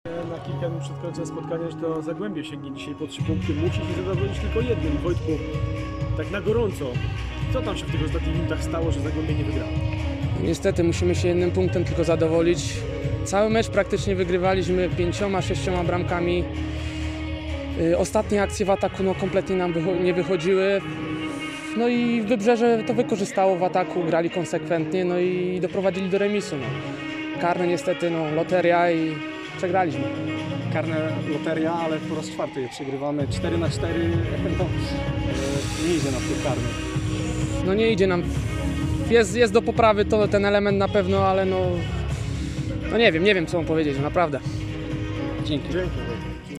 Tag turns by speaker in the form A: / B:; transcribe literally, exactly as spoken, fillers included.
A: Na kilka minut przed końcem spotkania, że to Zagłębie sięgnie dzisiaj po trzy punkty. Musi się zadowolić tylko jednym. Wojtku, tak na gorąco, co tam się w tych ostatnich minutach stało, że Zagłębie nie wygrało?
B: Niestety musimy się jednym punktem tylko zadowolić. Cały mecz praktycznie wygrywaliśmy pięcioma, sześcioma bramkami. Yy, Ostatnie akcje w ataku no, kompletnie nam wycho- nie wychodziły. No i Wybrzeże to wykorzystało w ataku, grali konsekwentnie, no i doprowadzili do remisu. No. Karne niestety, no, loteria i przegraliśmy.
C: Karne loteria, ale po raz czwarty je przegrywamy. cztery na cztery, no, e, nie idzie nam tych karnych.
B: No nie idzie nam. Jest, jest do poprawy to, ten element na pewno, ale no, no nie wiem, nie wiem co mam powiedzieć, no naprawdę.
C: Dzięki.
A: Dzięki.